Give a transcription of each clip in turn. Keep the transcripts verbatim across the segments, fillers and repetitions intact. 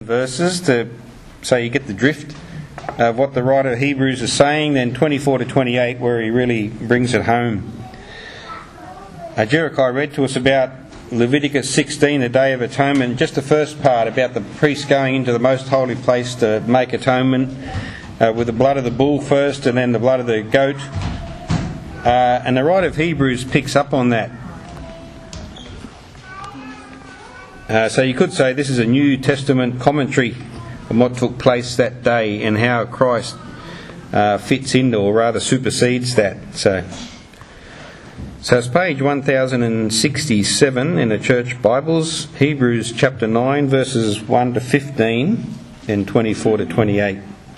verses to so you get the drift of what the writer of Hebrews is saying, then twenty-four to twenty-eight where he really brings it home. Uh, Jericho read to us about Leviticus sixteen, the Day of Atonement, just the first part about the priest going into the most holy place to make atonement uh, with the blood of the bull first and then the blood of the goat. Uh, and the writer of Hebrews picks up on that. Uh, so you could say this is a New Testament commentary on what took place that day and how Christ uh, fits into, or rather supersedes that. So, so it's page one thousand sixty-seven in the Church Bibles, Hebrews chapter nine, verses one to fifteen and twenty-four to twenty-eight.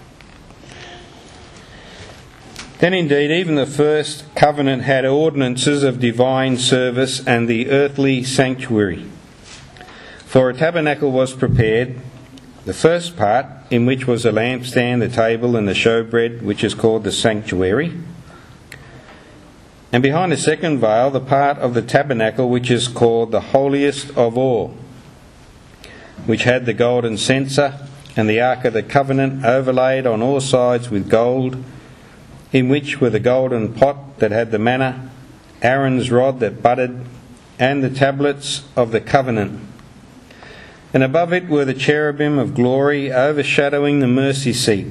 Then indeed even the first covenant had ordinances of divine service and the earthly sanctuary. For a tabernacle was prepared, the first part, in which was the lampstand, the table, and the showbread, which is called the sanctuary. And behind the second veil, the part of the tabernacle, which is called the holiest of all, which had the golden censer and the ark of the covenant overlaid on all sides with gold, in which were the golden pot that had the manna, Aaron's rod that budded, and the tablets of the covenant. And above it were the cherubim of glory overshadowing the mercy seat.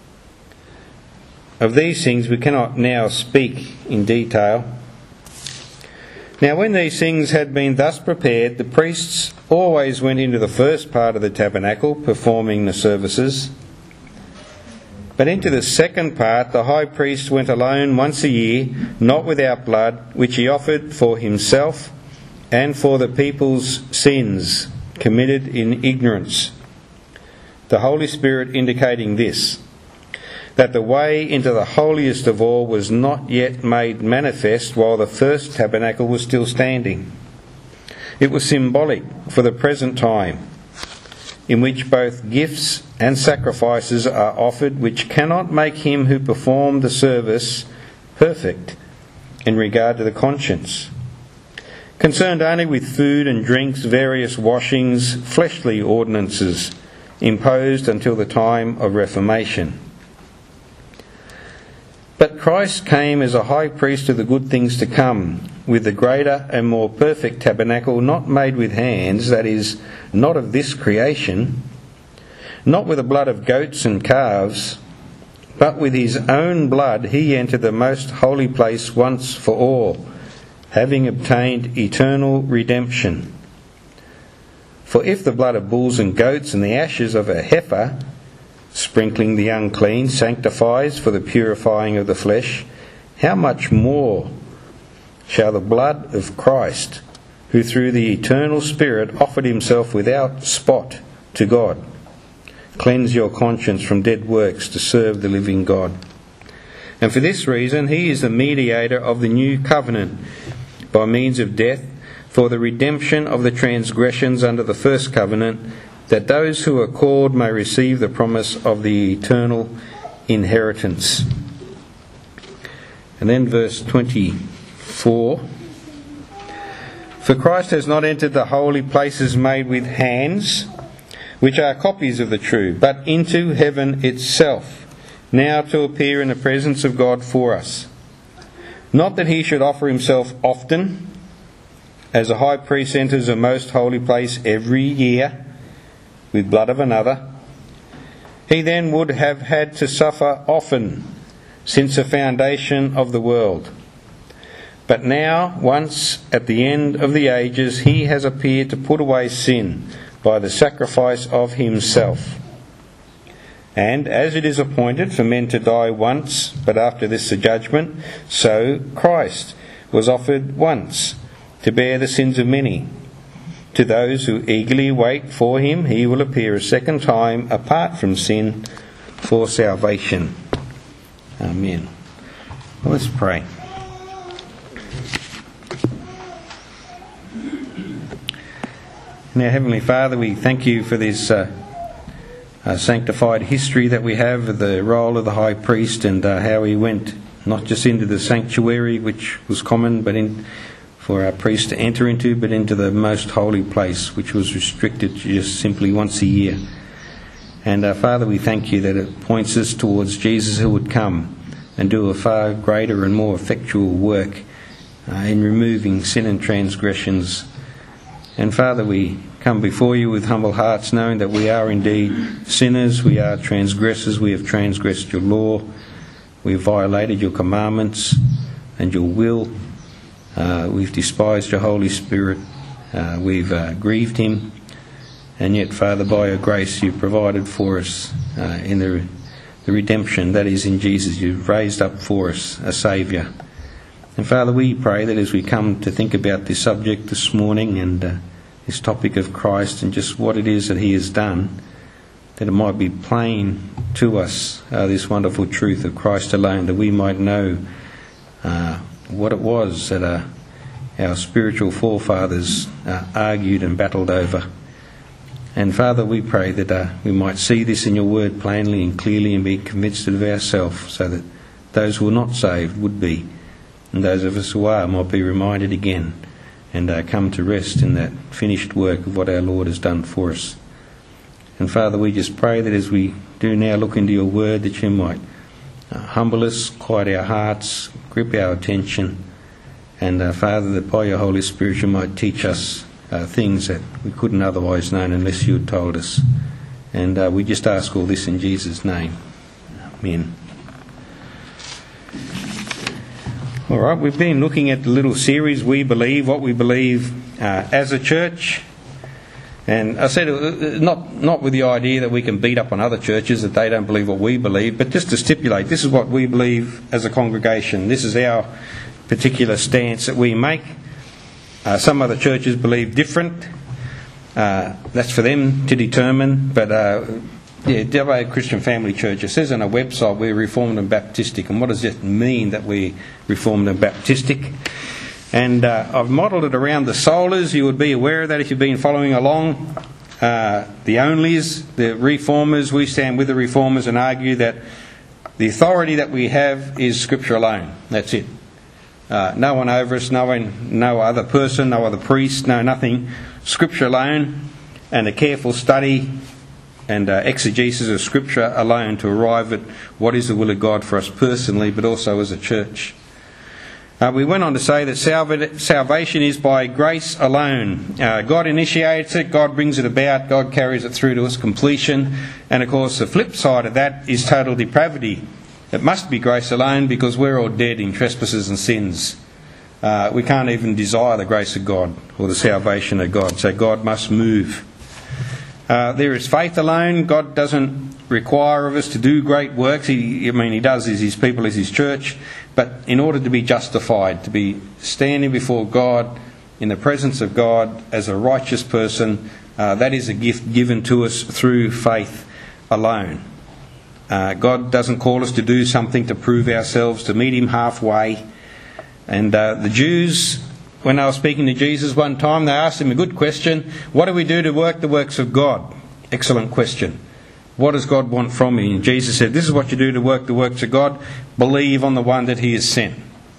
Of these things we cannot now speak in detail. Now when these things had been thus prepared, the priests always went into the first part of the tabernacle, performing the services. But into the second part the high priest went alone once a year, not without blood, which he offered for himself and for the people's sins committed in ignorance. The Holy Spirit indicating this, that the way into the holiest of all was not yet made manifest while the first tabernacle was still standing. It was symbolic for the present time, in which both gifts and sacrifices are offered, which cannot make him who performed the service perfect in regard to the conscience, concerned only with food and drinks, various washings, fleshly ordinances imposed until the time of Reformation. But Christ came as a high priest of the good things to come, with the greater and more perfect tabernacle, not made with hands, that is, not of this creation, not with the blood of goats and calves, but with his own blood he entered the most holy place once for all, having obtained eternal redemption. For if the blood of bulls and goats and the ashes of a heifer, sprinkling the unclean, sanctifies for the purifying of the flesh, how much more shall the blood of Christ, who through the eternal Spirit offered himself without spot to God, cleanse your conscience from dead works to serve the living God? And for this reason he is the mediator of the new covenant, by means of death, for the redemption of the transgressions under the first covenant, that those who are called may receive the promise of the eternal inheritance. And then verse twenty-four. For Christ has not entered the holy places made with hands, which are copies of the true, but into heaven itself, now to appear in the presence of God for us. Not that he should offer himself often, as a high priest enters a most holy place every year with blood of another. He then would have had to suffer often since the foundation of the world. But now, once at the end of the ages, he has appeared to put away sin by the sacrifice of himself. And as it is appointed for men to die once, but after this the judgment, so Christ was offered once to bear the sins of many. To those who eagerly wait for him, he will appear a second time apart from sin for salvation. Amen. Well, let's pray. Now, Heavenly Father, we thank you for this uh, uh, sanctified history that we have of the role of the high priest, and uh, how he went not just into the sanctuary, which was common, but in for our priests to enter into, but into the most holy place, which was restricted to just simply once a year. And uh, Father, we thank you that it points us towards Jesus, who would come and do a far greater and more effectual work uh, in removing sin and transgressions. And Father, we come before you with humble hearts, knowing that we are indeed sinners, we are transgressors, we have transgressed your law, we have violated your commandments and your will, uh, we've despised your Holy Spirit, uh, we've uh, grieved him, and yet, Father, by your grace you've provided for us uh, in the, the redemption that is in Jesus. You've raised up for us a Saviour. And Father, we pray that as we come to think about this subject this morning and uh, this topic of Christ and just what it is that he has done, that it might be plain to us, uh, this wonderful truth of Christ alone, that we might know uh, what it was that uh, our spiritual forefathers uh, argued and battled over. And Father, we pray that uh, we might see this in your word plainly and clearly and be convinced of ourselves, so that those who are not saved would be, and those of us who are might be reminded again and uh, come to rest in that finished work of what our Lord has done for us. And Father, we just pray that as we do now look into your word, that you might uh, humble us, quiet our hearts, grip our attention, and uh, Father, that by your Holy Spirit you might teach us uh, things that we couldn't otherwise know unless you had told us. And uh, we just ask all this in Jesus' name. Amen. All right, we've been looking at the little series, We Believe, What We Believe uh, as a Church. And I said, uh, not not with the idea that we can beat up on other churches that they don't believe what we believe, but just to stipulate, this is what we believe as a congregation. This is our particular stance that we make. Uh, some other churches believe different. Uh, that's for them to determine, but... Uh, Yeah, Devon Christian Family Church, it says on our website we're Reformed and Baptistic. And what does it mean that we're Reformed and Baptistic? And uh, I've modelled it around the solas. You would be aware of that if you've been following along. Uh, the onlys, the reformers, we stand with the reformers and argue that the authority that we have is Scripture alone. That's it. Uh, no one over us, no one, no other person, no other priest, no nothing. Scripture alone, and a careful study and uh, exegesis of Scripture alone to arrive at what is the will of God for us personally, but also as a church. Uh, we went on to say that salva- salvation is by grace alone. Uh, God initiates it, God brings it about, God carries it through to its completion. And of course the flip side of that is total depravity. It must be grace alone because we're all dead in trespasses and sins. Uh, we can't even desire the grace of God or the salvation of God, so God must move. Uh, there is faith alone. God doesn't require of us to do great works. He, I mean, He does as His people, as His church. But in order to be justified, to be standing before God, in the presence of God, as a righteous person, uh, that is a gift given to us through faith alone. Uh, God doesn't call us to do something to prove ourselves, to meet Him halfway. And uh, the Jews... When I was speaking to Jesus one time, they asked him a good question. What do we do to work the works of God? Excellent question. What does God want from me? And Jesus said, this is what you do to work the works of God. Believe on the one that He has sent.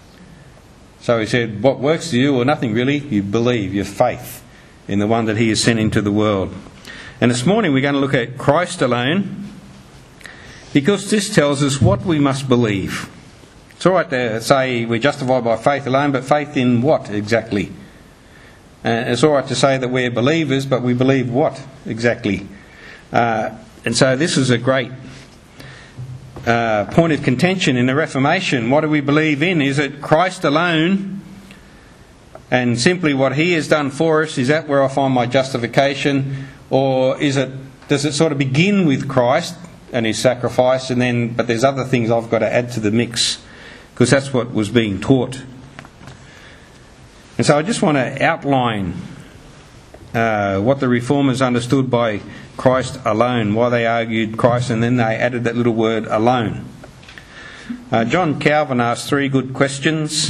So he said, what works do you do? Well, nothing really. You believe, your faith in the one that He has sent into the world. And this morning we're going to look at Christ alone, because this tells us what we must believe. It's all right to say we're justified by faith alone, but faith in what exactly? Uh, it's all right to say that we're believers, but we believe what exactly? Uh, and so this is a great uh, point of contention in the Reformation. What do we believe in? Is it Christ alone and simply what He has done for us? Is that where I find my justification? Or is it? Does it sort of begin with Christ and His sacrifice, and then but there's other things I've got to add to the mix? Because that's what was being taught. And so I just want to outline uh, what the Reformers understood by Christ alone, why they argued Christ, and then they added that little word alone. Uh, John Calvin asked three good questions.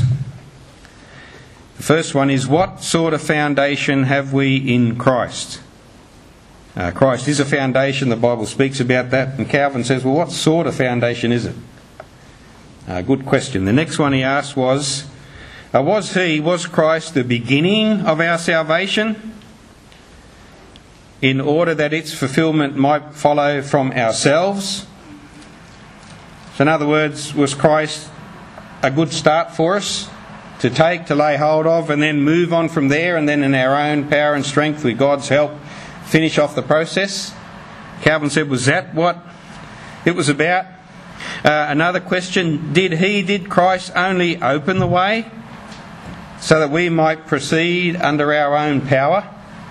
The first one is, what sort of foundation have we in Christ? Uh, Christ is a foundation, the Bible speaks about that, and Calvin says, well, what sort of foundation is it? Uh, good question. The next one he asked was, uh, was he, was Christ the beginning of our salvation? in order that its fulfilment might follow from ourselves. So in other words, was Christ a good start for us to take, to lay hold of, and then move on from there, and then in our own power and strength, with God's help, finish off the process? Calvin said, was that what it was about? Uh, another question, did he, did Christ only open the way so that we might proceed under our own power?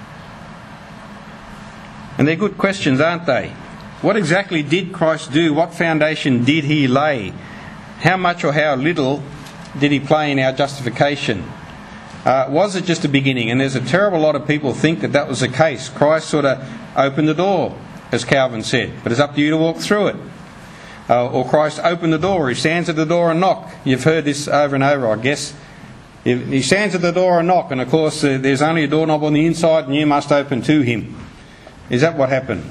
And they're good questions, aren't they? What exactly did Christ do? What foundation did he lay? How much or how little did he play in our justification? Uh, was it just a beginning? And there's a terrible lot of people think that that was the case. Christ sort of opened the door, as Calvin said, but it's up to you to walk through it. Uh, or Christ opened the door, he stands at the door and knock. You've heard this over and over, I guess. He stands at the door and knock, and of course uh, there's only a doorknob on the inside and you must open to him. Is that what happened?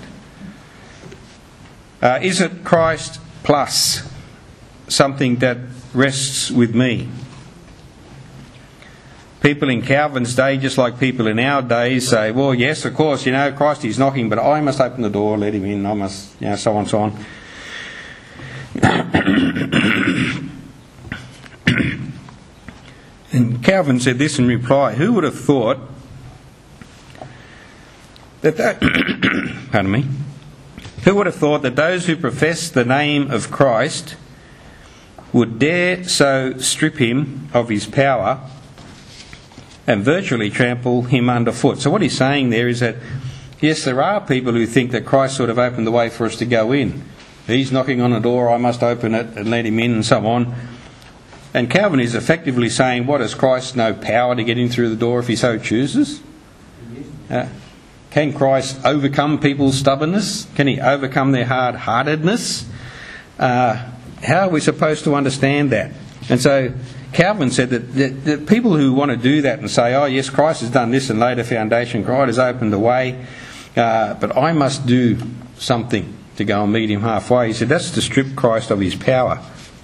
Uh, is it Christ plus something that rests with me? People in Calvin's day, just like people in our days, say, well, yes, of course, you know, Christ is knocking, but I must open the door, let him in, I must, you know, so on and so on. And Calvin said this in reply, who would have thought that, that pardon me, who would have thought that those who profess the name of Christ would dare so strip him of his power and virtually trample him underfoot? So what he's saying there is that, yes, there are people who think that Christ sort of opened the way for us to go in. He's knocking on a door, I must open it and let him in, and so on. And Calvin is effectively saying, what, has Christ no power to get in through the door if he so chooses? Uh, can Christ overcome people's stubbornness? Can he overcome their hard-heartedness? Uh, how are we supposed to understand that? And so Calvin said that, that, that people who want to do that and say, oh yes, Christ has done this and laid a foundation, Christ has opened the way, uh, but I must do something to go and meet him halfway. He said that's to strip Christ of his power.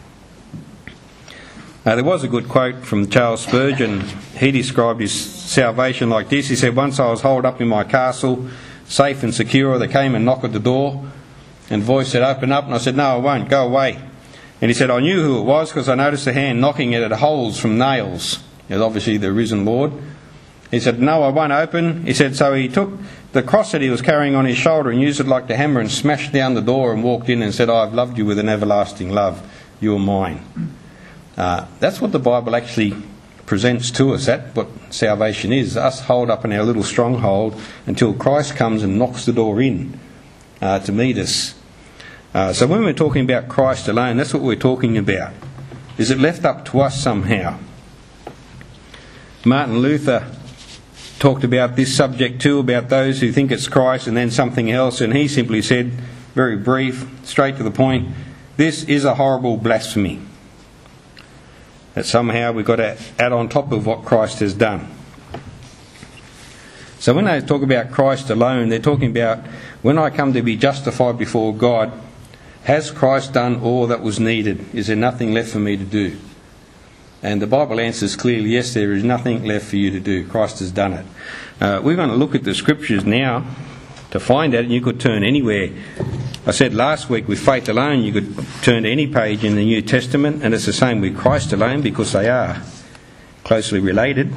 Uh, there was a good quote from Charles Spurgeon. He described his salvation like this. He said, once I was holed up in my castle, safe and secure, there came a knock at the door, and voice said, open up, and I said, no, I won't, go away. And he said, I knew who it was because I noticed a hand knocking it at holes from nails. It was obviously the risen Lord. He said, no, I won't open. He said, so he took the cross that he was carrying on his shoulder and used it like the hammer and smashed down the door and walked in and said, I've loved you with an everlasting love. You're mine. Uh, that's what the Bible actually presents to us. That's what salvation is. Us holed up in our little stronghold until Christ comes and knocks the door in uh, to meet us. Uh, so when we're talking about Christ alone, that's what we're talking about. Is it left up to us somehow? Martin Luther talked about this subject too, about those who think it's Christ and then something else, and he simply said, very brief, straight to the point, this is a horrible blasphemy. That somehow we've got to add on top of what Christ has done. So when they talk about Christ alone, they're talking about when I come to be justified before God, has Christ done all that was needed? Is there nothing left for me to do? And the Bible answers clearly, yes, there is nothing left for you to do. Christ has done it. Uh, we're going to look at the Scriptures now to find out, and you could turn anywhere. I said last week, with faith alone, you could turn to any page in the New Testament, and it's the same with Christ alone, because they are closely related.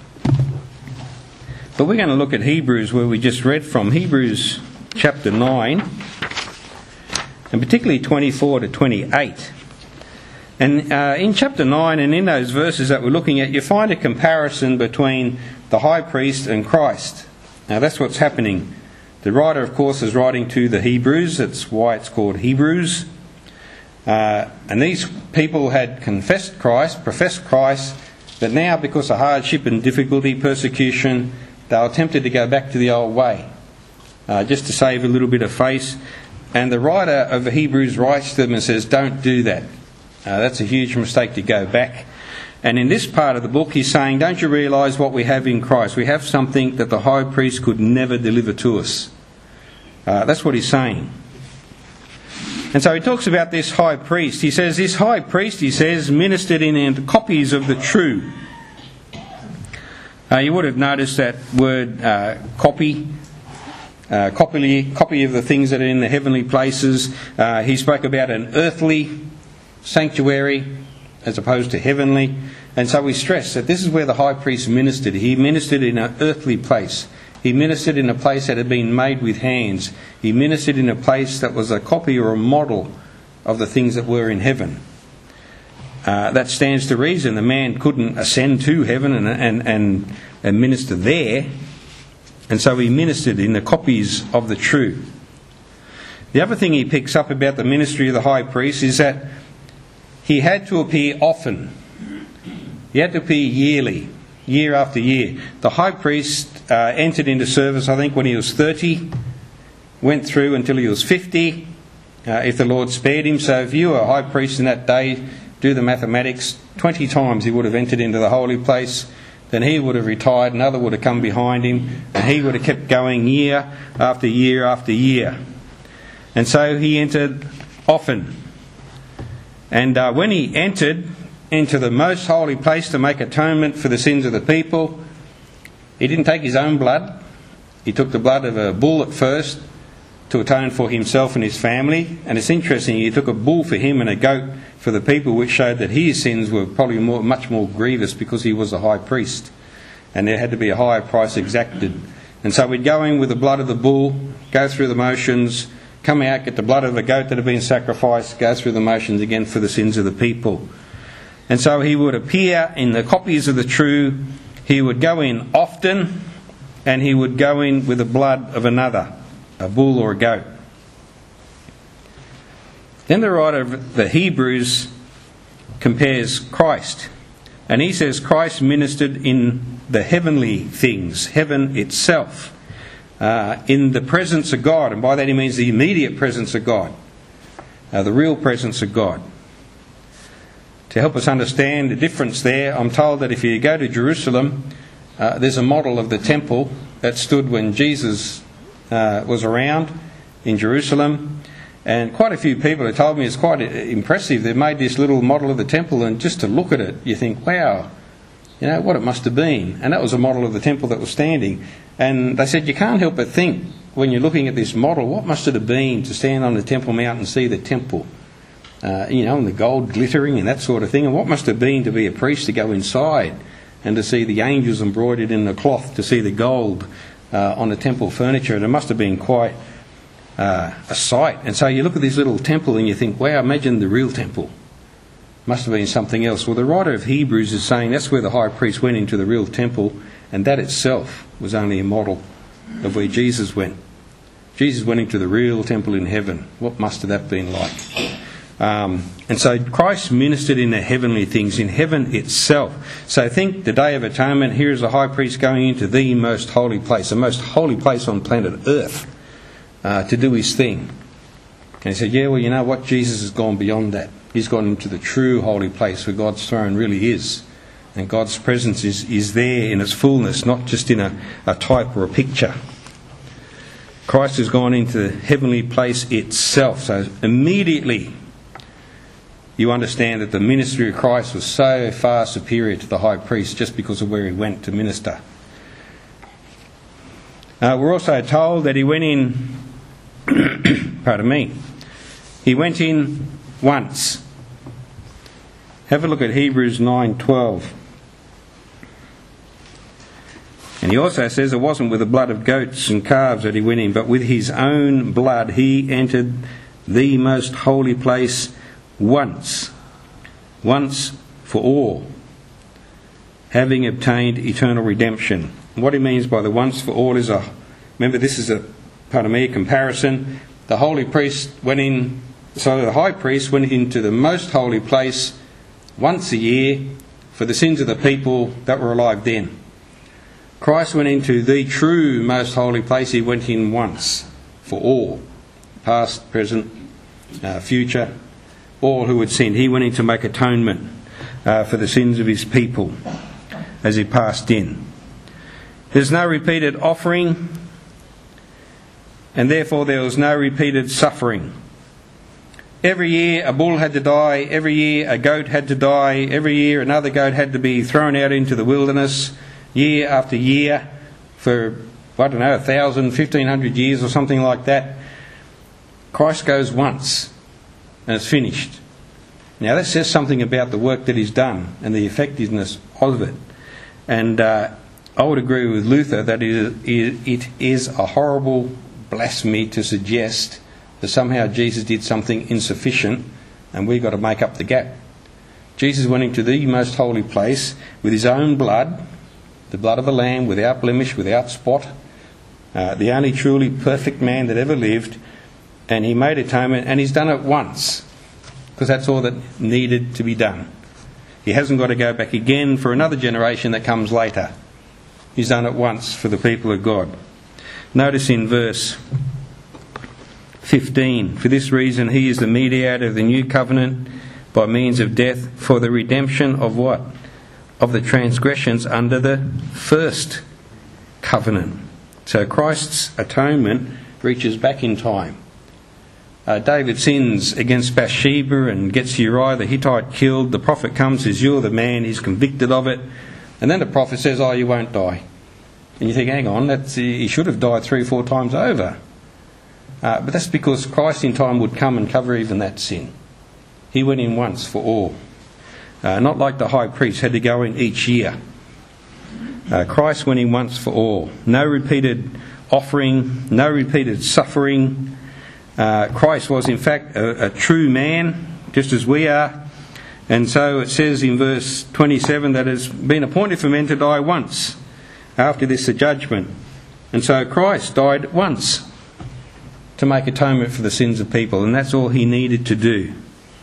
But we're going to look at Hebrews, where we just read from. Hebrews chapter nine, and particularly twenty-four to twenty-eight. And uh, in chapter nine, and in those verses that we're looking at, you find a comparison between the high priest and Christ. Now that's what's happening. The writer, of course, is writing to the Hebrews. That's why it's called Hebrews. Uh, and these people had confessed Christ, professed Christ, but now because of hardship and difficulty, persecution, they were tempted to go back to the old way, uh, just to save a little bit of face. And the writer of the Hebrews writes to them and says, don't do that. Uh, that's a huge mistake to go back. And in this part of the book he's saying, don't you realise what we have in Christ? We have something that the high priest could never deliver to us. Uh, that's what he's saying. And so he talks about this high priest. He says, this high priest, he says, ministered in copies of the true. Uh, you would have noticed that word uh, copy uh, copy, copy of the things that are in the heavenly places. Uh, he spoke about an earthly sanctuary as opposed to heavenly. And so we stress that this is where the high priest ministered. He ministered in an earthly place. He ministered in a place that had been made with hands. He ministered in a place that was a copy or a model of the things that were in heaven. Uh, that stands to reason. The man couldn't ascend to heaven and, and, and, and minister there. And so he ministered in the copies of the true. The other thing he picks up about the ministry of the high priest is that he had to appear often. He had to appear yearly, year after year. The high priest uh, entered into service, I think, when he was thirty, went through until he was fifty, uh, if the Lord spared him. So if you were a high priest in that day, do the mathematics, twenty times he would have entered into the holy place. Then he would have retired, another would have come behind him, and he would have kept going year after year after year. And so he entered often. And uh, when he entered into the most holy place to make atonement for the sins of the people, he didn't take his own blood. He took the blood of a bull at first to atone for himself and his family. And it's interesting, he took a bull for him and a goat for the people, which showed that his sins were probably more, much more grievous because he was a high priest. And there had to be a higher price exacted. And so we'd go in with the blood of the bull, go through the motions, come out, get the blood of a goat that had been sacrificed, go through the motions again for the sins of the people. And so he would appear in the copies of the true. He would go in often, and he would go in with the blood of another, a bull or a goat. Then the writer of the Hebrews compares Christ. And he says Christ ministered in the heavenly things, heaven itself, uh, in the presence of God. And by that he means the immediate presence of God, uh, the real presence of God. To help us understand the difference there, I'm told that if you go to Jerusalem, uh, there's a model of the temple that stood when Jesus uh, was around in Jerusalem. And quite a few people have told me it's quite impressive. They've made this little model of the temple, and just to look at it, you think, wow, you know, what it must have been. And that was a model of the temple that was standing. And they said you can't help but think, when you're looking at this model, what must it have been to stand on the Temple Mount and see the temple? Uh, you know, and the gold glittering and that sort of thing. And what must it have been to be a priest to go inside and to see the angels embroidered in the cloth, to see the gold uh, on the temple furniture. And it must have been quite uh, a sight. And so you look at this little temple and you think, wow, imagine the real temple. Must have been something else. Well, the writer of Hebrews is saying that's where the high priest went, into the real temple, and that itself was only a model of where Jesus went. Jesus went into the real temple in heaven. What must have that been like? Um, and so Christ ministered in the heavenly things, in heaven itself. So think the Day of Atonement, here is the high priest going into the most holy place, the most holy place on planet Earth, uh, to do his thing. And he said, yeah, well, you know what? Jesus has gone beyond that. He's gone into the true holy place where God's throne really is. And God's presence is, is there in its fullness, not just in a, a type or a picture. Christ has gone into the heavenly place itself. So immediately you understand that the ministry of Christ was so far superior to the high priest just because of where he went to minister. Uh, we're also told that he went in, pardon me, he went in once. Have a look at Hebrews nine twelve. And he also says it wasn't with the blood of goats and calves that he went in, but with his own blood he entered the most holy place once, once for all, having obtained eternal redemption. And what he means by the once for all is a, remember this is a, pardon me, a comparison. The holy priest went in, so the high priest went into the most holy place once a year for the sins of the people that were alive then. Christ went into the true most holy place. He went in once for all, past, present, uh, future, all who had sinned. He went in to make atonement uh, for the sins of his people as he passed in. There's no repeated offering, and therefore there was no repeated suffering. Every year a bull had to die, every year a goat had to die, every year another goat had to be thrown out into the wilderness, year after year, for I don't know, a thousand, fifteen hundred years or something like that. Christ goes once and it's finished. Now that says something about the work that he's done and the effectiveness of it. And uh, I would agree with Luther that it is a horrible blasphemy to suggest that somehow Jesus did something insufficient and we've got to make up the gap. Jesus went into the most holy place with his own blood, the blood of a lamb without blemish, without spot, uh, the only truly perfect man that ever lived, and he made atonement, and he's done it once, because that's all that needed to be done. He hasn't got to go back again for another generation that comes later. He's done it once for the people of God. Notice in verse fifteen, for this reason he is the mediator of the new covenant by means of death for the redemption of what? Of the transgressions under the first covenant. So Christ's atonement reaches back in time. Uh, David sins against Bathsheba and gets Uriah the Hittite killed. The prophet comes, says, you're the man. He's convicted of it. And then the prophet says, oh, you won't die. And you think, hang on, that's, he should have died three or four times over. Uh, but that's because Christ in time would come and cover even that sin. He went in once for all. Uh, not like the high priest had to go in each year. Uh, Christ went in once for all. No repeated offering, no repeated suffering. Uh, Christ was in fact a, a true man, just as we are. And so it says in verse twenty-seven that it's been appointed for men to die once. After this, the judgment. And so Christ died once to make atonement for the sins of people, and that's all he needed to do.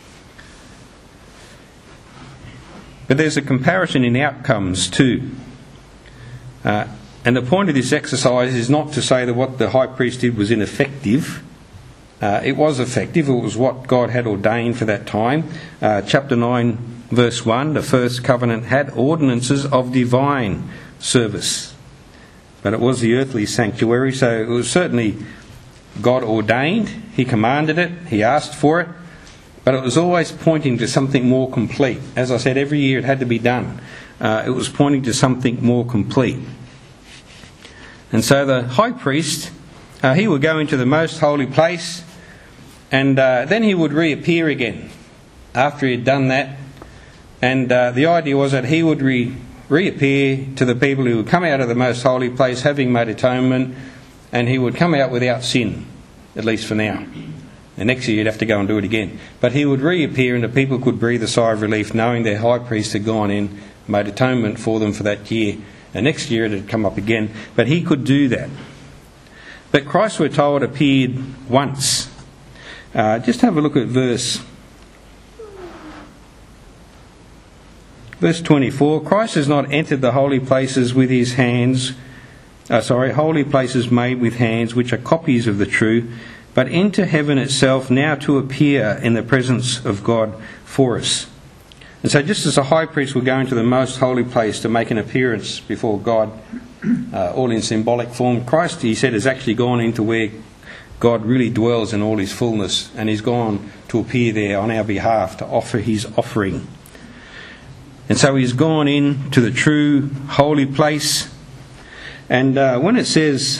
But there's a comparison in outcomes too. Uh, and the point of this exercise is not to say that what the high priest did was ineffective. Uh, it was effective. It was what God had ordained for that time. Uh, chapter nine, verse one, the first covenant had ordinances of divine service. But it was the earthly sanctuary, so it was certainly God ordained. He commanded it. He asked for it. But it was always pointing to something more complete. As I said, every year it had to be done. Uh, it was pointing to something more complete. And so the high priest, uh, he would go into the most holy place, and uh, then he would reappear again after he had done that. And uh, the idea was that he would re- reappear to the people who would come out of the most holy place having made atonement, and he would come out without sin, at least for now. And next year he'd have to go and do it again. But he would reappear and the people could breathe a sigh of relief knowing their high priest had gone in, made atonement for them for that year. And next year it had come up again. But he could do that. But Christ, we're told, appeared once. Uh, just have a look at verse verse twenty-four. Christ has not entered the holy places with his hands, uh, sorry, holy places made with hands, which are copies of the true, but into heaven itself, now to appear in the presence of God for us. And so just as the high priest would go into the most holy place to make an appearance before God, uh, all in symbolic form, Christ, he said, has actually gone into where God really dwells in all his fullness, and he's gone to appear there on our behalf to offer his offering. And so he's gone in to the true holy place. And uh, when it says,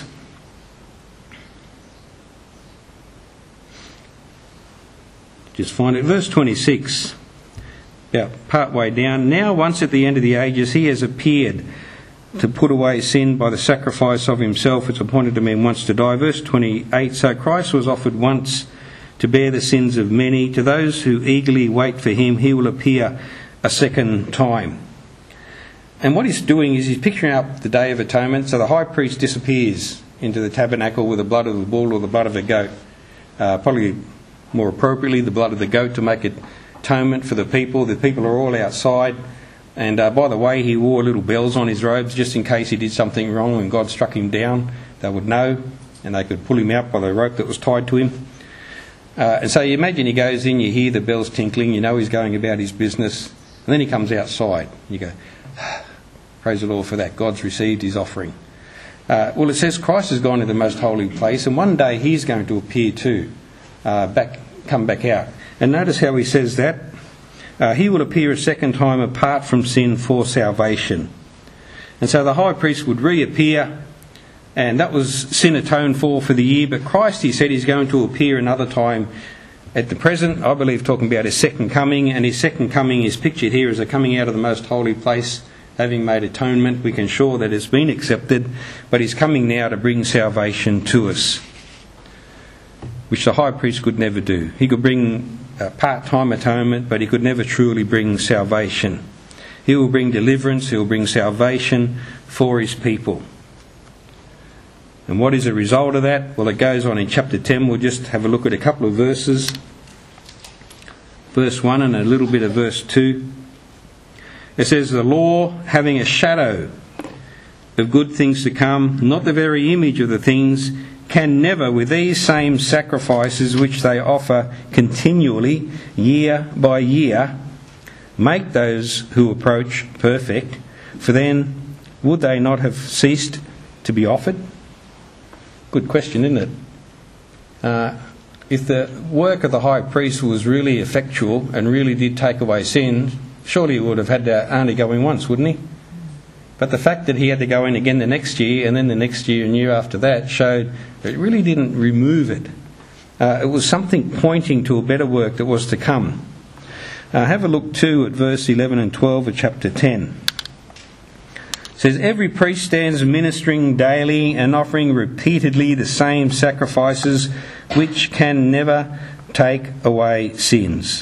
just find it, verse twenty-six, about part way down. Now once at the end of the ages he has appeared to put away sin by the sacrifice of himself. It's appointed to men once to die. Verse twenty-eight, so Christ was offered once to bear the sins of many. To those who eagerly wait for him, he will appear a second time. And what he's doing is he's picturing up the Day of Atonement. So the high priest disappears into the tabernacle with the blood of the bull or the blood of the goat. Uh, probably more appropriately, the blood of the goat to make atonement for the people. The people are all outside. And uh, by the way, he wore little bells on his robes just in case he did something wrong and God struck him down. They would know, and they could pull him out by the rope that was tied to him. Uh, and so you imagine he goes in, you hear the bells tinkling, you know he's going about his business, and then he comes outside. You go, praise the Lord for that. God's received his offering. Uh, well, it says Christ has gone to the most holy place, and one day he's going to appear too, uh, back, come back out. And notice how he says that. Uh, he will appear a second time apart from sin for salvation. And so the high priest would reappear, and that was sin atoned for for the year. But Christ, he said, is going to appear another time at the present, I believe talking about his second coming, and his second coming is pictured here as a coming out of the most holy place, having made atonement. We can show that it's been accepted, but he's coming now to bring salvation to us, which the high priest could never do. He could bring a part-time atonement, but he could never truly bring salvation. He will bring deliverance, he will bring salvation for his people. And what is the result of that? Well, it goes on in chapter ten. We'll just have a look at a couple of verses. Verse one and a little bit of verse two. It says, the law having a shadow of good things to come, not the very image of the things, can never, with these same sacrifices which they offer continually, year by year, make those who approach perfect. For then, would they not have ceased to be offered? Good question, isn't it? Uh, if the work of the high priest was really effectual and really did take away sin, surely he would have had to only go in once, wouldn't he? But the fact that he had to go in again the next year, and then the next year and year after that, showed that it really didn't remove it. Uh, it was something pointing to a better work that was to come. Uh, have a look too at verse eleven and twelve of chapter ten. It says, every priest stands ministering daily and offering repeatedly the same sacrifices which can never take away sins.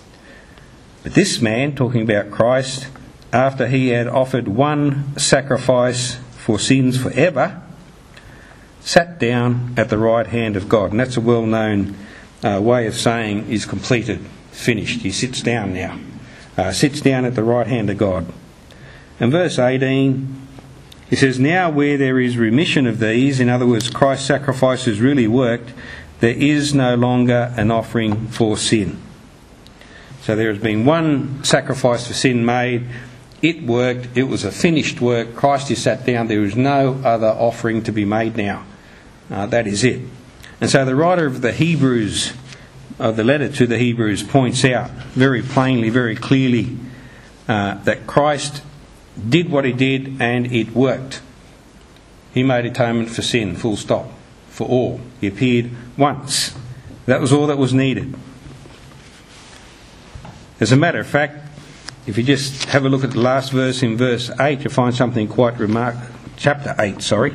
But this man, talking about Christ, after he had offered one sacrifice for sins forever, sat down at the right hand of God. And that's a well-known uh, way of saying he's completed, finished. He sits down now. Uh, sits down at the right hand of God. And verse eighteen, he says, now where there is remission of these, in other words, Christ's sacrifice has really worked, there is no longer an offering for sin. So there has been one sacrifice for sin made. It worked. It was a finished work. Christ is sat down. There is no other offering to be made now. Uh, that is it. And so the writer of the Hebrews, of the letter to the Hebrews, points out very plainly, very clearly, uh, that Christ did what he did and it worked. He made atonement for sin, full stop, for all. He appeared once. That was all that was needed. As a matter of fact, if you just have a look at the last verse in verse eight, you'll find something quite remarkable. Chapter eight, sorry.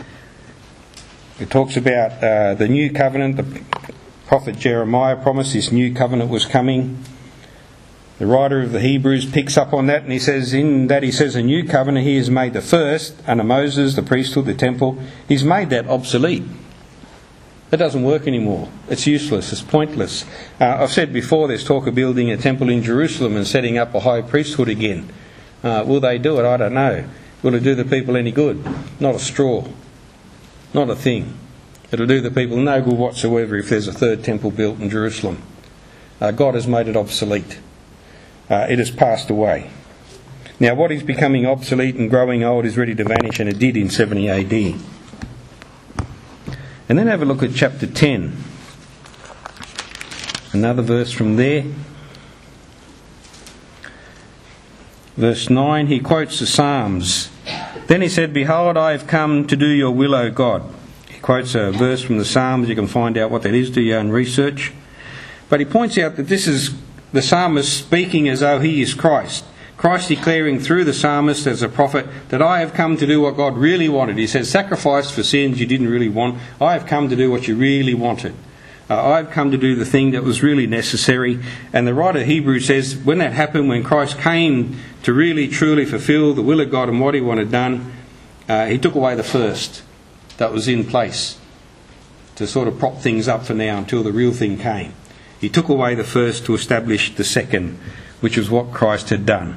It talks about uh, the new covenant. The prophet Jeremiah promised this new covenant was coming. The writer of the Hebrews picks up on that, and he says, in that he says a new covenant, he has made the first, under Moses, the priesthood, the temple, he's made that obsolete. That doesn't work anymore. It's useless. It's pointless. Uh, I've said before there's talk of building a temple in Jerusalem and setting up a high priesthood again. Uh, will they do it? I don't know. Will it do the people any good? Not a straw. Not a thing. It'll do the people no good whatsoever if there's a third temple built in Jerusalem. Uh, God has made it obsolete. Uh, it has passed away. Now what is becoming obsolete and growing old is ready to vanish, and it did in seventy A D. And then have a look at chapter ten. Another verse from there. Verse nine, he quotes the Psalms. Then he said, behold, I have come to do your will, O God. He quotes a verse from the Psalms. You can find out what that is, do your own research. But he points out that this is the psalmist speaking as though he is Christ. Christ declaring through the psalmist as a prophet that I have come to do what God really wanted. He says, sacrifice for sins you didn't really want. I have come to do what you really wanted. Uh, I've come to do the thing that was really necessary. And the writer of Hebrews says, when that happened, when Christ came to really truly fulfill the will of God and what he wanted done, uh, he took away the first that was in place to sort of prop things up for now until the real thing came. He took away the first to establish the second, which was what Christ had done.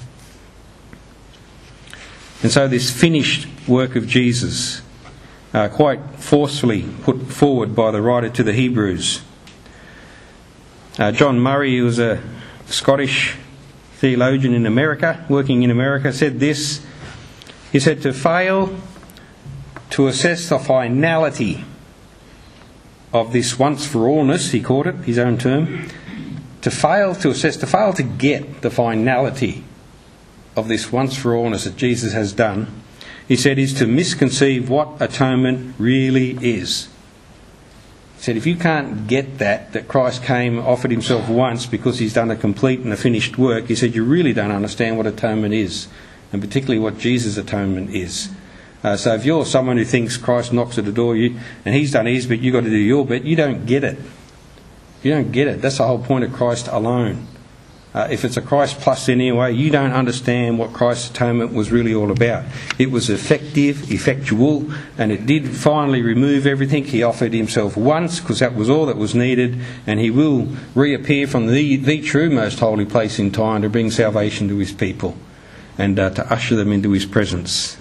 And so this finished work of Jesus, uh, quite forcefully put forward by the writer to the Hebrews. Uh, John Murray, who was a Scottish theologian in America, working in America, said this. He said, to fail to assess the finality of this once-for-allness, he called it, his own term, to fail to assess, to fail to get the finality of this once-for-allness that Jesus has done, he said, is to misconceive what atonement really is. He said, if you can't get that, that Christ came, offered himself once because he's done a complete and a finished work, he said, you really don't understand what atonement is, and particularly what Jesus' atonement is. Uh, so if you're someone who thinks Christ knocks at the door, you, and he's done his bit, you've got to do your bit, you don't get it. You don't get it. That's the whole point of Christ alone. Uh, if it's a Christ plus anyway, you don't understand what Christ's atonement was really all about. It was effective, effectual, and it did finally remove everything. He offered himself once, because that was all that was needed, and he will reappear from the, the true most holy place in time to bring salvation to his people and uh, to usher them into his presence.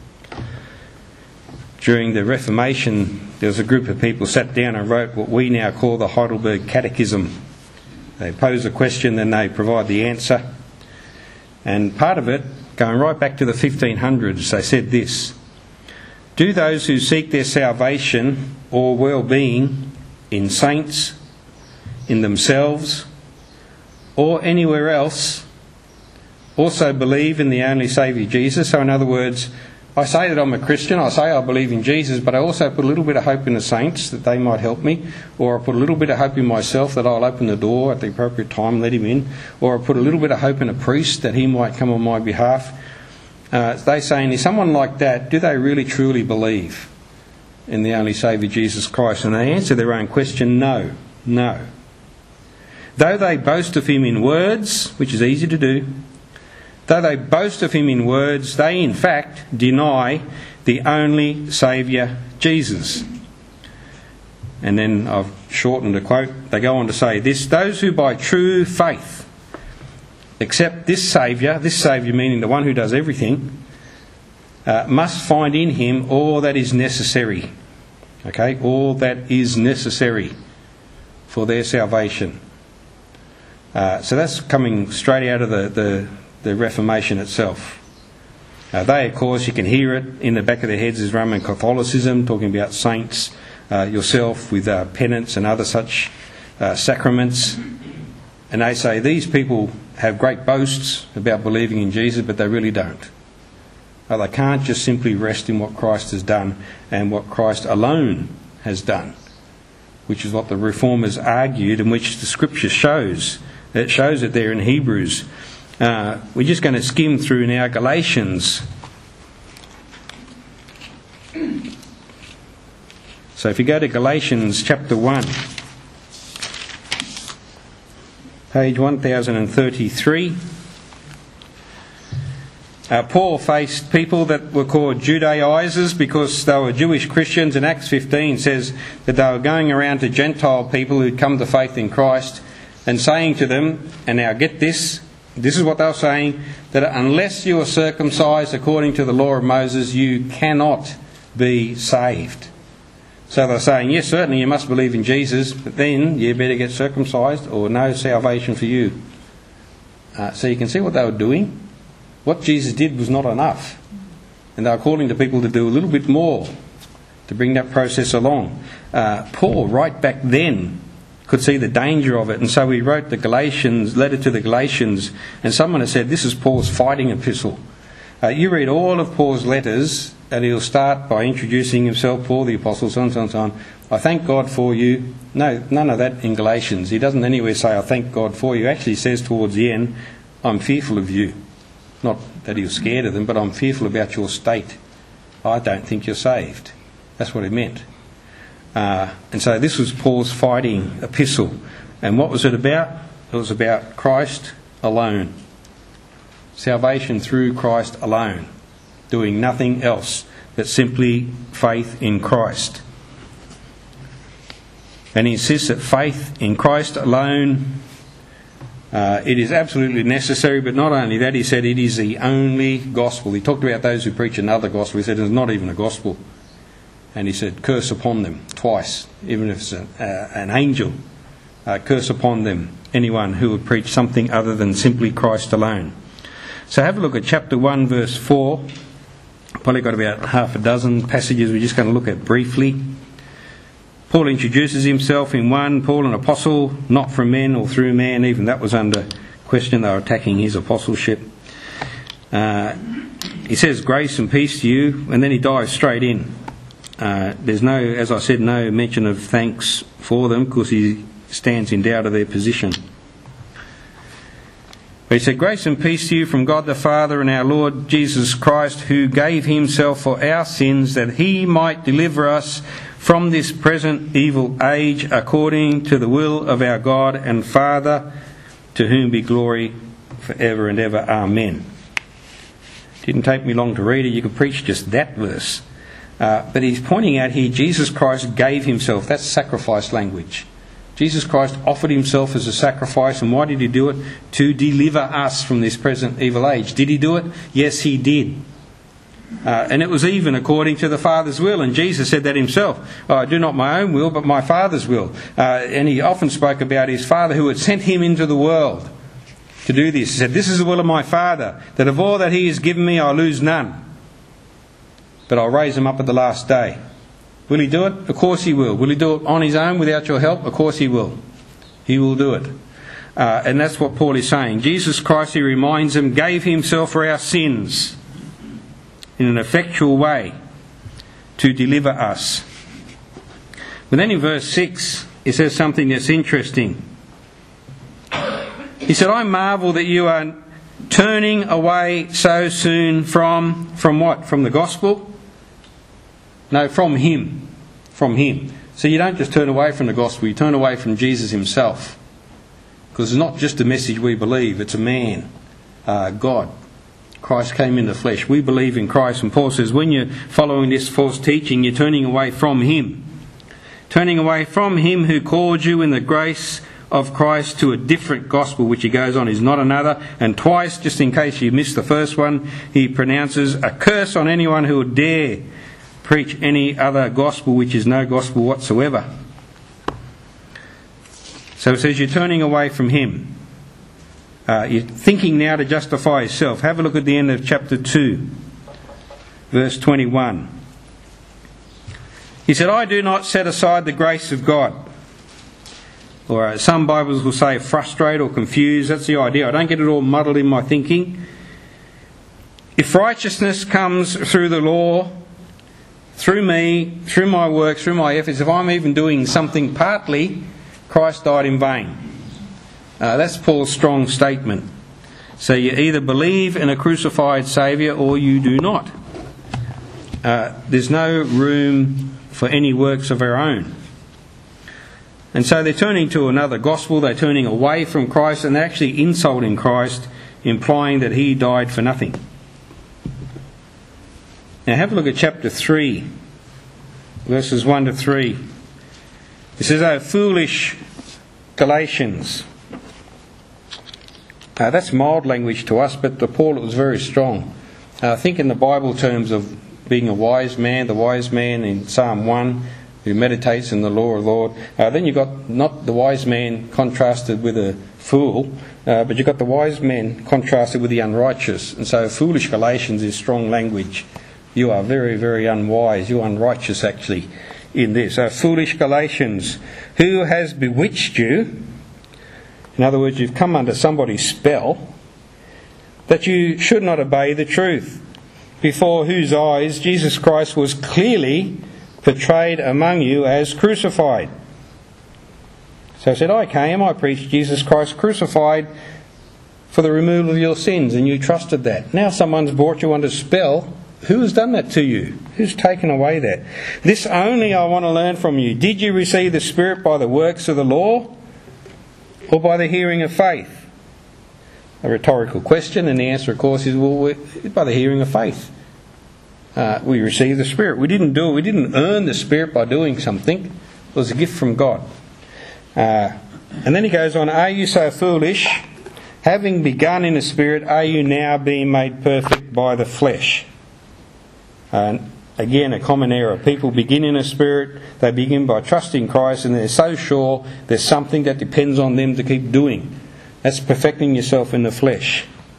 During the Reformation, there was a group of people sat down and wrote what we now call the Heidelberg Catechism. They pose a question, then they provide the answer. And part of it, going right back to the fifteen hundreds, they said this: do those who seek their salvation or well-being in saints, in themselves, or anywhere else, also believe in the only Saviour Jesus? So in other words, I say that I'm a Christian, I say I believe in Jesus, but I also put a little bit of hope in the saints that they might help me, or I put a little bit of hope in myself that I'll open the door at the appropriate time, let him in, or I put a little bit of hope in a priest that he might come on my behalf. Uh, they're saying, is someone like that, do they really truly believe in the only Saviour Jesus Christ? And they answer their own question, no, no. Though they boast of him in words, which is easy to do, though they boast of him in words, they in fact deny the only Saviour, Jesus. And then I've shortened a quote. They go on to say this: those who by true faith accept this Saviour, this Saviour meaning the one who does everything, uh, must find in him all that is necessary. Okay, all that is necessary for their salvation. Uh, so that's coming straight out of the, the the Reformation itself. Uh, they, of course, you can hear it in the back of their heads is Roman Catholicism, talking about saints, uh, yourself with uh, penance and other such uh, sacraments. And they say these people have great boasts about believing in Jesus, but they really don't. Uh, they can't just simply rest in what Christ has done and what Christ alone has done, which is what the Reformers argued and which the Scripture shows. It shows it there in Hebrews. Uh, we're just going to skim through now Galatians. So if you go to Galatians chapter one, page one thousand thirty-three, uh, Paul faced people that were called Judaizers because they were Jewish Christians, and Acts fifteen says that they were going around to Gentile people who'd come to faith in Christ and saying to them, and now get this, this is what they were saying, that unless you are circumcised according to the law of Moses, you cannot be saved. So they're saying, yes, certainly you must believe in Jesus, but then you better get circumcised or no salvation for you. Uh, so you can see what they were doing. What Jesus did was not enough. And they were calling to people to do a little bit more to bring that process along. Uh, Paul, right back then, could see the danger of it, and so he wrote the Galatians letter to the Galatians, and someone has said this is Paul's fighting epistle. Uh, you read all of Paul's letters and he'll start by introducing himself, Paul the Apostle, so on, so on, so on. I thank God for you. No, none of that in Galatians. He doesn't anywhere say I thank God for you. He actually says towards the end, I'm fearful of you. Not that he was scared of them, but I'm fearful about your state. I don't think you're saved. That's what he meant. Uh, and so this was Paul's fighting epistle. And what was it about? It was about Christ alone. Salvation through Christ alone. Doing nothing else but simply faith in Christ. And he insists that faith in Christ alone, uh, it is absolutely necessary, but not only that, he said it is the only gospel. He talked about those who preach another gospel. He said it's not even a gospel. And he said, curse upon them twice, even if it's a, uh, an angel. Uh, curse upon them, anyone who would preach something other than simply Christ alone. So have a look at chapter one, verse four. Probably got about half a dozen passages we're just going to look at briefly. Paul introduces himself in one, Paul an apostle, not from men or through man. Even that was under question. They were attacking his apostleship. Uh, he says grace and peace to you, and then he dives straight in. Uh, there's no, as I said, no mention of thanks for them, because he stands in doubt of their position. But he said, grace and peace to you from God the Father and our Lord Jesus Christ, who gave himself for our sins, that he might deliver us from this present evil age, according to the will of our God and Father, to whom be glory forever and ever. Amen. Didn't take me long to read it. You could preach just that verse. Uh, but he's pointing out here, Jesus Christ gave himself. That's sacrifice language. Jesus Christ offered himself as a sacrifice, and why did he do it? To deliver us from this present evil age. Did he do it? Yes, he did. Uh, and it was even according to the Father's will, and Jesus said that himself. Oh, I do not my own will, but my Father's will. Uh, and he often spoke about his Father who had sent him into the world to do this. He said, this is the will of my Father, that of all that he has given me I lose none, but I'll raise him up at the last day. Will he do it? Of course he will. Will he do it on his own without your help? Of course he will. He will do it. Uh, and that's what Paul is saying. Jesus Christ, he reminds them, gave himself for our sins in an effectual way to deliver us. But then in verse six, it says something that's interesting. He said, I marvel that you are turning away so soon from, from what? From the gospel? No, from him. From him. So you don't just turn away from the gospel, you turn away from Jesus himself. Because it's not just a message we believe, it's a man, uh, God. Christ came in the flesh. We believe in Christ. And Paul says, when you're following this false teaching, you're turning away from him. Turning away from him who called you in the grace of Christ to a different gospel, which he goes on is not another. And twice, just in case you missed the first one, he pronounces a curse on anyone who would dare preach any other gospel which is no gospel whatsoever. So it says you're turning away from him. Uh, you're thinking now to justify yourself. Have a look at the end of chapter two, verse twenty-one. He said, I do not set aside the grace of God. Or uh, some Bibles will say frustrate or confuse. That's the idea. I don't get it all muddled in my thinking. If righteousness comes through the law, through me, through my work, through my efforts, if I'm even doing something partly, Christ died in vain. Uh, that's Paul's strong statement. So you either believe in a crucified Saviour or you do not. Uh, there's no room for any works of our own. And so they're turning to another gospel, they're turning away from Christ, and they're actually insulting Christ, implying that he died for nothing. Now have a look at chapter three, verses one to three. It says, "O foolish Galatians." Uh, that's mild language to us, but to Paul it was very strong. Uh, I think in the Bible terms of being a wise man, the wise man in Psalm one, who meditates in the law of the Lord. Uh, then you've got not the wise man contrasted with a fool, uh, but you've got the wise man contrasted with the unrighteous. And so foolish Galatians is strong language. You are very, very unwise. You're unrighteous actually in this. So foolish Galatians, who has bewitched you? In other words, you've come under somebody's spell, that you should not obey the truth, before whose eyes Jesus Christ was clearly portrayed among you as crucified. So I said, I came, I preached Jesus Christ crucified for the removal of your sins, and you trusted that. Now someone's brought you under spell. Who has done that to you? Who's taken away that? This only I want to learn from you. Did you receive the Spirit by the works of the law, or by the hearing of faith? A rhetorical question, and the answer, of course, is well, by the hearing of faith. Uh, we received the Spirit. We didn't do it. We didn't earn the Spirit by doing something. It was a gift from God. Uh, and then he goes on, are you so foolish? Having begun in the Spirit, are you now being made perfect by the flesh? Uh, again, a common error. People begin in the Spirit. They begin by trusting Christ, and they're so sure there's something that depends on them to keep doing. That's perfecting yourself in the flesh.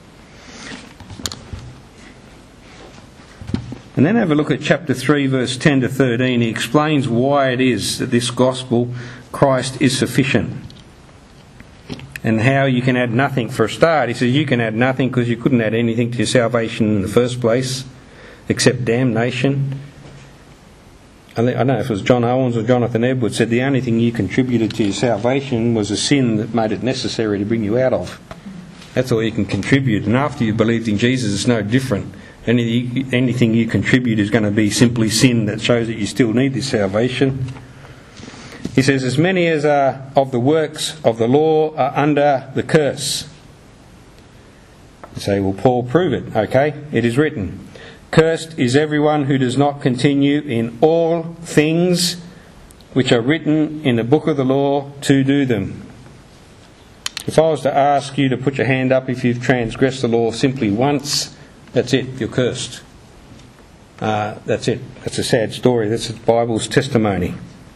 And then have a look at chapter three, verse ten to thirteen. He explains why it is that this gospel, Christ is sufficient. and how you can add nothing for a start. He says you can add nothing because you couldn't add anything to your salvation in the first place except damnation. I don't know if it was John Owens or Jonathan Edwards said the only thing you contributed to your salvation was a sin that made it necessary to bring you out of. That's all you can contribute. And after you've believed in Jesus, it's no different. Any, anything you contribute is going to be simply sin that shows that you still need this salvation. He says, as many as are of the works of the law are under the curse. You say, well, Paul, prove it. Okay, it is written, cursed is everyone who does not continue in all things which are written in the book of the law to do them. If I was to ask you to put your hand up if you've transgressed the law simply once, that's it, you're cursed. Uh, that's it. That's a sad story. That's the Bible's testimony.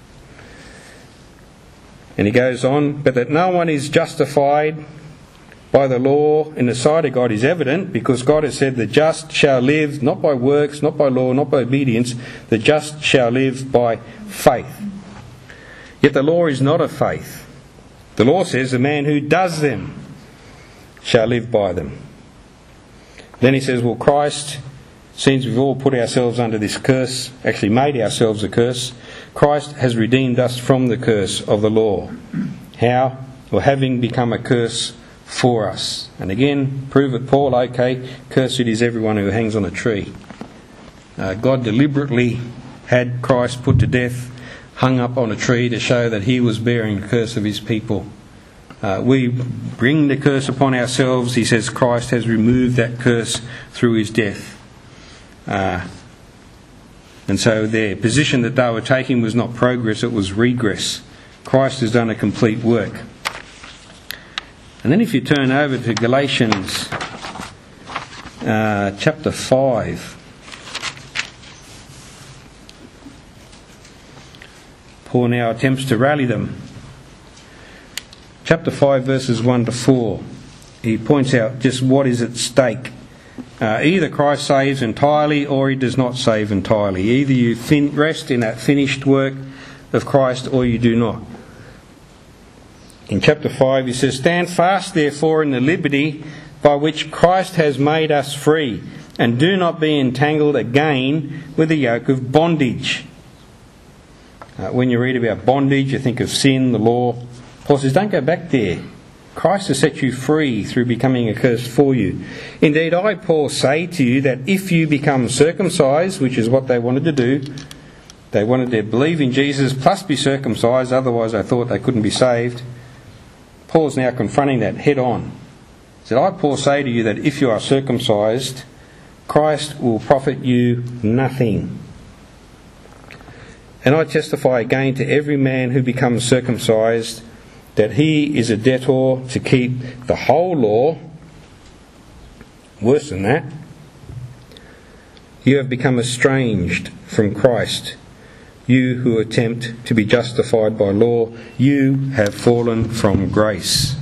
And he goes on, but that no one is justified by the law in the sight of God is evident, because God has said the just shall live not by works, not by law, not by obedience, the just shall live by faith. Yet the law is not of faith. The law says the man who does them shall live by them. Then he says, well, Christ, since we've all put ourselves under this curse, actually made ourselves a curse, Christ has redeemed us from the curse of the law. How? Well, having become a curse for us. And again, prove it, Paul, okay, cursed is everyone who hangs on a tree. Uh, God deliberately had Christ put to death, hung up on a tree to show that he was bearing the curse of his people. Uh, we bring the curse upon ourselves. He says Christ has removed that curse through his death. Uh, and so their position that they were taking was not progress, it was regress. Christ has done a complete work. And then if you turn over to Galatians uh, chapter five, Paul now attempts to rally them. Chapter five, verses one to four. He points out just what is at stake. Uh, either Christ saves entirely or he does not save entirely. Either you fin- rest in that finished work of Christ or you do not. In chapter five he says, stand fast therefore in the liberty by which Christ has made us free, and do not be entangled again with the yoke of bondage. Uh, when you read about bondage, you think of sin, the law. Paul says, don't go back there. Christ has set you free through becoming a curse for you. Indeed, I, Paul, say to you that if you become circumcised, which is what they wanted to do, they wanted to believe in Jesus plus be circumcised, otherwise they thought they couldn't be saved. Paul's now confronting that head on. He said, I, Paul, say to you that if you are circumcised, Christ will profit you nothing. And I testify again to every man who becomes circumcised that he is a debtor to keep the whole law. Worse than that, you have become estranged from Christ. You who attempt to be justified by law, you have fallen from grace.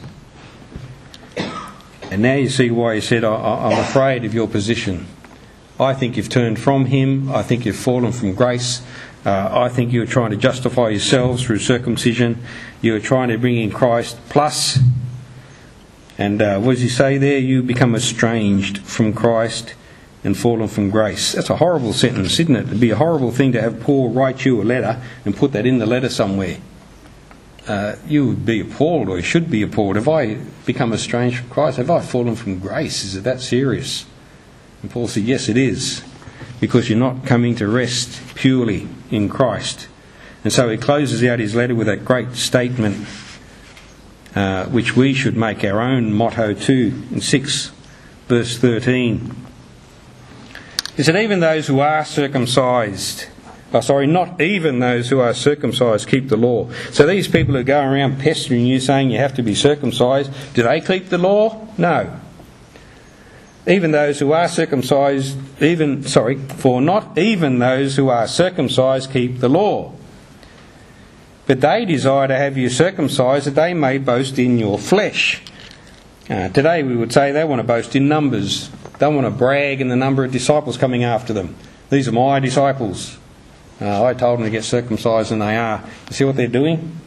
And now you see why he said, I, I, I'm afraid of your position. I think you've turned from him. I think you've fallen from grace. Uh, I think you are trying to justify yourselves through circumcision. You are trying to bring in Christ plus. And uh, what does he say there? You become estranged from Christ and fallen from grace. That's a horrible sentence, isn't it? It'd be a horrible thing to have Paul write you a letter and put that in the letter somewhere. Uh, you would be appalled, or you should be appalled. Have I become estranged from Christ? Have I fallen from grace? Is it that serious? And Paul said, yes, it is. Because you're not coming to rest purely in Christ. And so he closes out his letter with that great statement, uh, which we should make our own motto too, in six verse thirteen. He said, even those who are circumcised, oh, sorry, not even those who are circumcised keep the law. So these people who go around pestering you saying you have to be circumcised, do they keep the law? No. Even those who are circumcised, even, sorry, for not even those who are circumcised keep the law. But they desire to have you circumcised that they may boast in your flesh. Uh, today we would say they want to boast in numbers. They want to brag in the number of disciples coming after them. These are my disciples. Uh, I told them to get circumcised and they are. You see what they're doing?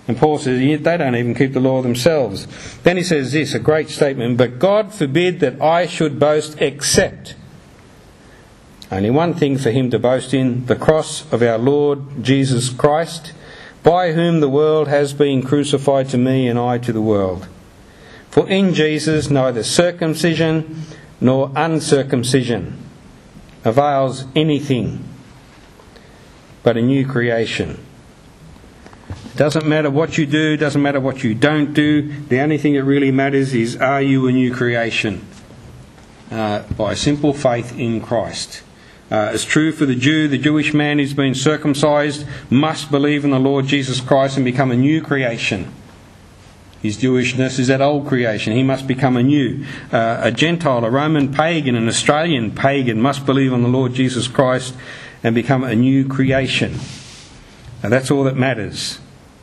And Paul says they don't even keep the law themselves. Then he says this, a great statement, but God forbid that I should boast except only one thing for him to boast in, the cross of our Lord Jesus Christ, by whom the world has been crucified to me and I to the world. For in Jesus neither circumcision nor uncircumcision avails anything, but a new creation. It doesn't matter what you do, doesn't matter what you don't do. The only thing that really matters is, are you a new creation? Uh, by simple faith in Christ. Uh, it's true for the Jew. The Jewish man who's been circumcised must believe in the Lord Jesus Christ and become a new creation. His Jewishness is that old creation. He must become a new. Uh, a Gentile, a Roman pagan, an Australian pagan must believe on the Lord Jesus Christ and become a new creation. Now that's all that matters.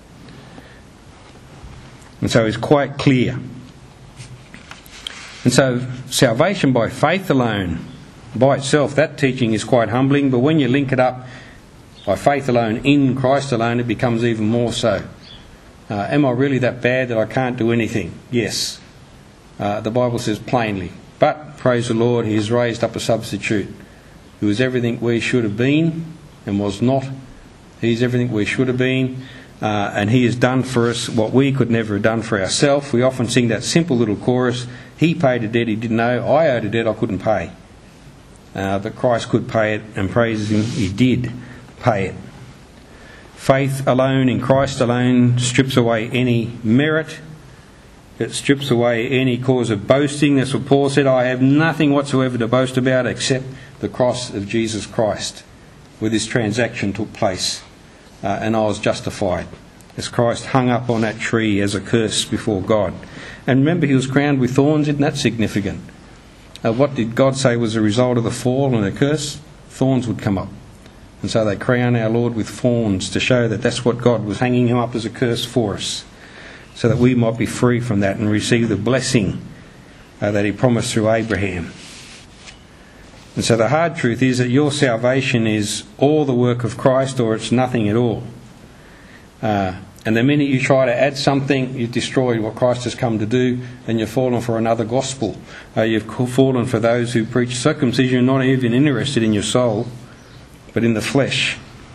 And so it's quite clear. And so salvation by faith alone, by itself, that teaching is quite humbling, but when you link it up by faith alone, in Christ alone, it becomes even more so. Uh, am I really that bad that I can't do anything? Yes. Uh, the Bible says plainly. But, praise the Lord, He has raised up a substitute who is everything we should have been and was not. He's everything we should have been. Uh, and He has done for us what we could never have done for ourselves. We often sing that simple little chorus, He paid a debt He didn't owe, I owed a debt I couldn't pay. Uh, but Christ could pay it, and praise Him, He did pay it. Faith alone in Christ alone strips away any merit. It strips away any cause of boasting. That's what Paul said, I have nothing whatsoever to boast about except the cross of Jesus Christ, where this transaction took place. Uh, and I was justified as Christ hung up on that tree as a curse before God. And remember, He was crowned with thorns. Isn't that significant? Uh, what did God say was the result of the fall and the curse? Thorns would come up. And so they crown our Lord with thorns to show that that's what God was hanging Him up as a curse for us, so that we might be free from that and receive the blessing uh, that He promised through Abraham. And so the hard truth is that your salvation is all the work of Christ, or it's nothing at all. Uh, and the minute you try to add something, you've destroyed what Christ has come to do, and you've fallen for another gospel. Uh, you've fallen for those who preach circumcision, not even interested in your soul, but in the flesh.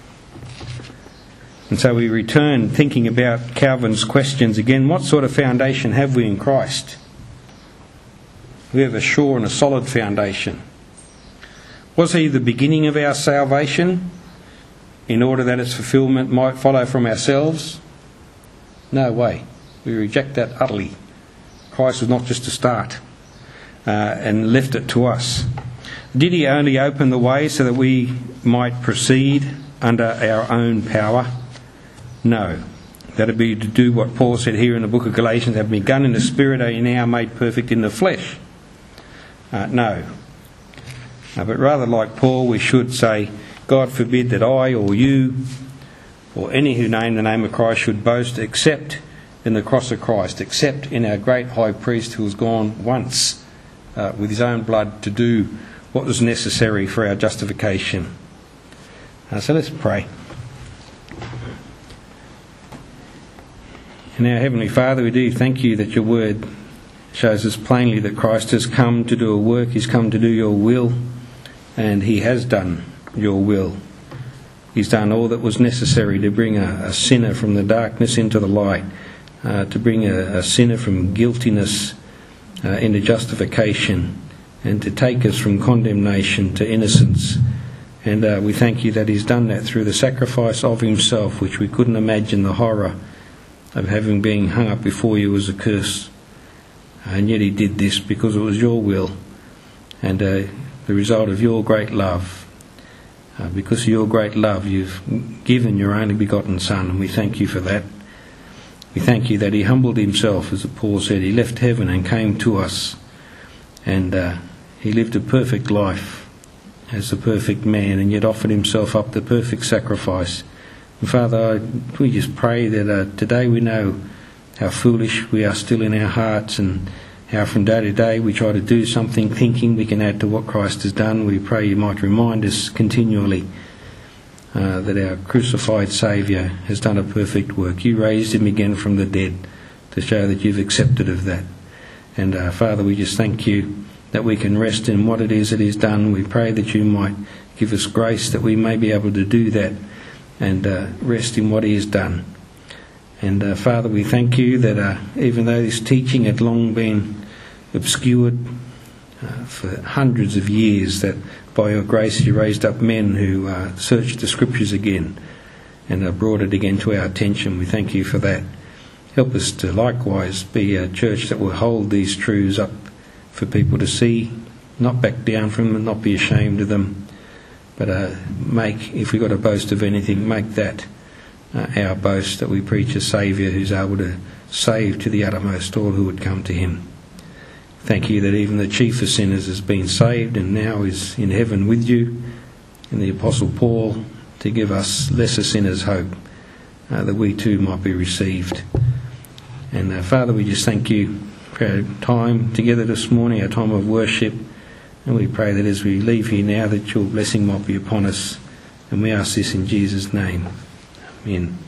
And so we return thinking about Calvin's questions again. What sort of foundation have we in Christ? We have a sure and a solid foundation. Was He the beginning of our salvation in order that its fulfilment might follow from ourselves? No way. We reject that utterly. Christ was not just a start uh, and left it to us. Did He only open the way so that we might proceed under our own power? No. That would be to do what Paul said here in the book of Galatians, have begun in the Spirit, are you now made perfect in the flesh? Uh, no. Uh, but rather like Paul, we should say, God forbid that I or you or any who name the name of Christ should boast except in the cross of Christ, except in our great high priest who has gone once uh, with his own blood to do what was necessary for our justification. Uh, so let's pray. And our Heavenly Father, we do thank You that Your word shows us plainly that Christ has come to do a work, He's come to do Your will, and He has done Your will. He's done all that was necessary to bring a, a sinner from the darkness into the light, uh, to bring a, a sinner from guiltiness uh, into justification, and to take us from condemnation to innocence. And uh, we thank You that He's done that through the sacrifice of Himself, which we couldn't imagine the horror of having been hung up before You as a curse. And yet He did this because it was Your will, and uh, the result of Your great love. Uh, because of Your great love, You've given Your only begotten Son, and we thank You for that. We thank You that He humbled Himself, as Paul said. He left heaven and came to us, and uh, He lived a perfect life as the perfect man, and yet offered Himself up the perfect sacrifice. And Father, I, we just pray that uh, today we know how foolish we are still in our hearts, and how from day to day we try to do something thinking we can add to what Christ has done. We pray You might remind us continually uh, that our crucified Saviour has done a perfect work. You raised him again from the dead to show that you've accepted of that. And uh, Father, we just thank you that we can rest in what it is that he's done. We pray that you might give us grace that we may be able to do that and uh, rest in what he has done. And uh, Father, we thank you that uh, even though this teaching had long been obscured uh, for hundreds of years, that by your grace you raised up men who uh, searched the Scriptures again and uh, brought it again to our attention. We thank you for that. Help us to likewise be a church that will hold these truths up for people to see, not back down from them, not be ashamed of them, but uh, make, if we've got to boast of anything, make that uh, our boast, that we preach a Saviour who's able to save to the uttermost all who would come to him. Thank you that even the chief of sinners has been saved and now is in heaven with you, and the Apostle Paul to give us lesser sinners hope, uh, that we too might be received. And uh, Father, we just thank you for our time together this morning, our time of worship, and we pray that as we leave here now that your blessing might be upon us, and we ask this in Jesus' name. Amen.